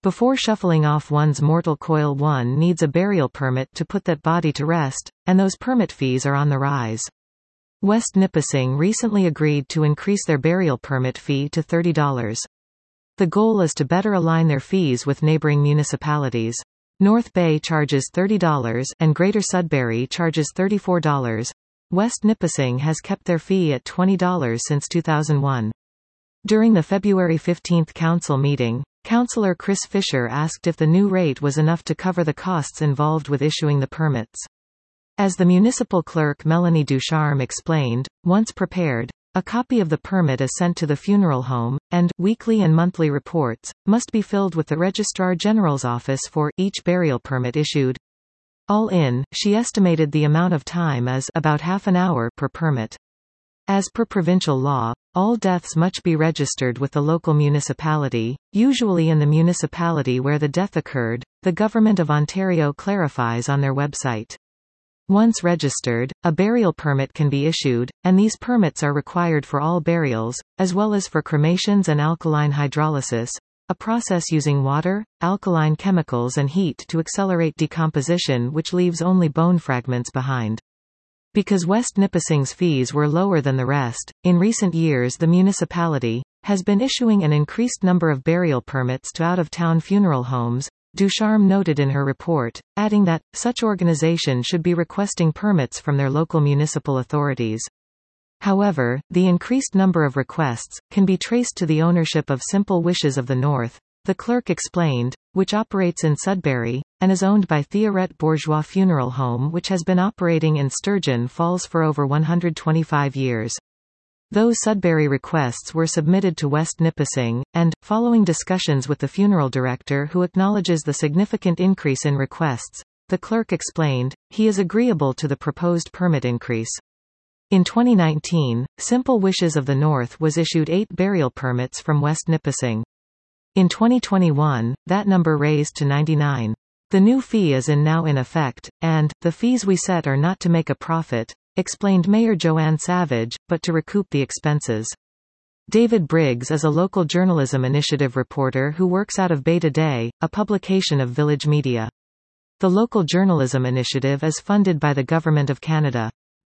Before shuffling off one's mortal coil, one needs a burial permit to put that body to rest, and those permit fees are on the rise. West Nipissing recently agreed to increase their burial permit fee to $30. The goal is to better align their fees with neighboring municipalities. North Bay charges $30, and Greater Sudbury charges $34. West Nipissing has kept their fee at $20 since 2001. During the February 15 council meeting, Councillor Chris Fisher asked if the new rate was enough to cover the costs involved with issuing the permits. As the municipal clerk Melanie Ducharme explained, once prepared, a copy of the permit is sent to the funeral home, and weekly and monthly reports must be filled with the Registrar General's office for each burial permit issued. All in, she estimated the amount of time as about half an hour per permit. As per provincial law, all deaths must be registered with the local municipality, usually in the municipality where the death occurred, the Government of Ontario clarifies on their website. Once registered, a burial permit can be issued, and these permits are required for all burials, as well as for cremations and alkaline hydrolysis, a process using water, alkaline chemicals and heat to accelerate decomposition which leaves only bone fragments behind. Because West Nipissing's fees were lower than the rest, in recent years the municipality has been issuing an increased number of burial permits to out-of-town funeral homes, Ducharme noted in her report, adding that such organizations should be requesting permits from their local municipal authorities. However, the increased number of requests can be traced to the ownership of Simple Wishes of the North, the clerk explained, which operates in Sudbury, and is owned by Theoret Bourgeois Funeral Home, which has been operating in Sturgeon Falls for over 125 years. Those Sudbury requests were submitted to West Nipissing, and, following discussions with the funeral director who acknowledges the significant increase in requests, the clerk explained, he is agreeable to the proposed permit increase. In 2019, Simple Wishes of the North was issued 8 burial permits from West Nipissing. In 2021, that number raised to 99. The new fee is now in effect, and, the fees we set are not to make a profit, explained Mayor Joanne Savage, but to recoup the expenses. David Briggs is a local journalism initiative reporter who works out of Beta Day, a publication of Village Media. The local journalism initiative is funded by the Government of Canada.